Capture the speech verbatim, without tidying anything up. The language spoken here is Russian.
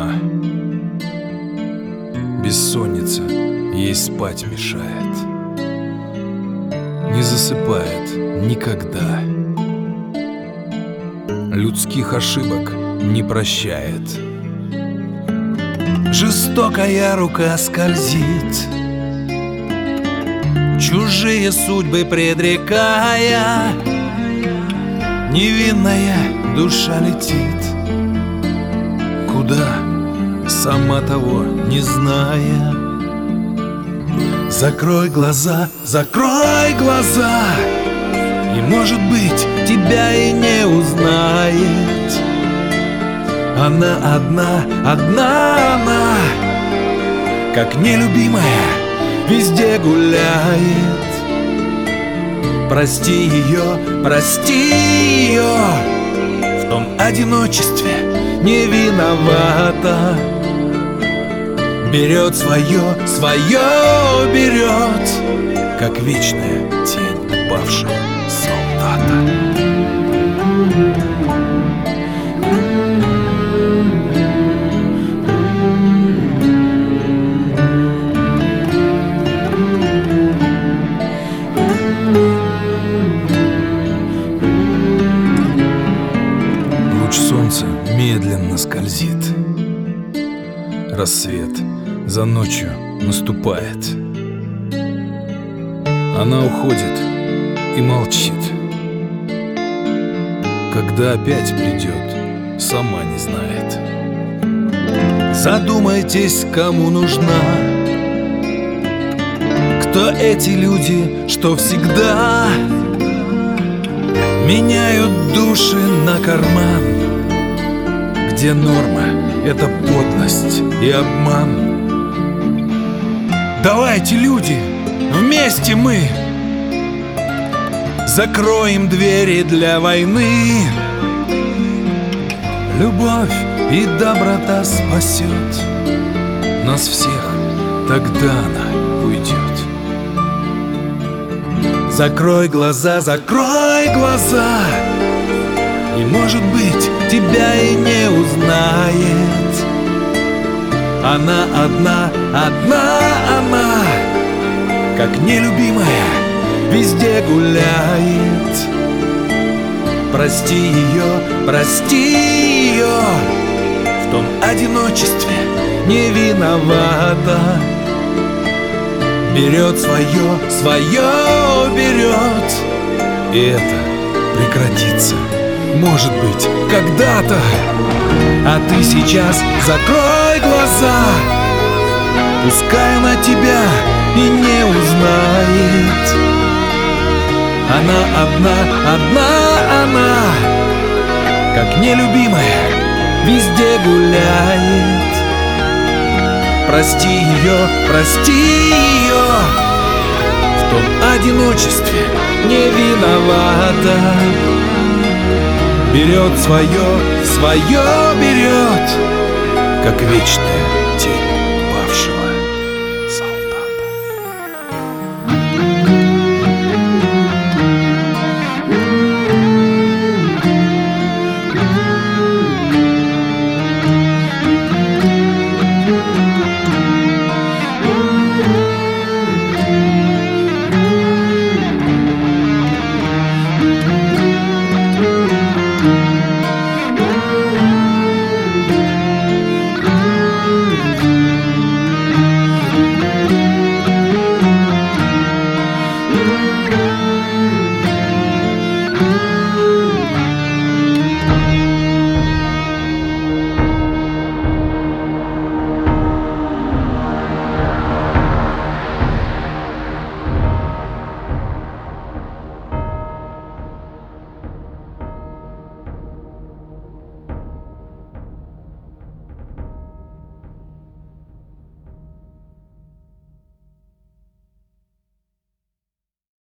зима. Бессонница ей спать мешает. Не засыпает никогда. Людских ошибок не прощает. Жестокая рука скользит, чужие судьбы предрекая. Невинная душа летит куда, сама того не зная. Закрой глаза, закрой глаза, и, может быть, тебя и не узнает. Она одна, одна она, как нелюбимая, везде гуляет. Прости ее, прости ее, в том одиночестве не виновата. Берет свое, свое берет, как вечная тень упавшего солдата. Луч солнца медленно скользит. Рассвет за ночью наступает. Она уходит и молчит. Когда опять придет, сама не знает. Задумайтесь, кому нужна, кто эти люди, что всегда меняют души на карман, где норма — это подлость и обман. Давайте, люди, вместе мы закроем двери для войны. Любовь и доброта спасет нас всех, тогда она уйдет. Закрой глаза, закрой глаза, и, может быть, тебя и не узнает. Она одна, одна она, как нелюбимая, везде гуляет. Прости ее, прости ее, в том одиночестве не виновата. Берет свое, свое берет, и это прекратится, может быть, когда-то. А ты сейчас закрой глаза, пускай она тебя и не узнает. Она одна, одна она, как нелюбимая, везде гуляет. Прости ее, прости ее, в том одиночестве не виновата. Берет свое, свое берет, как вечная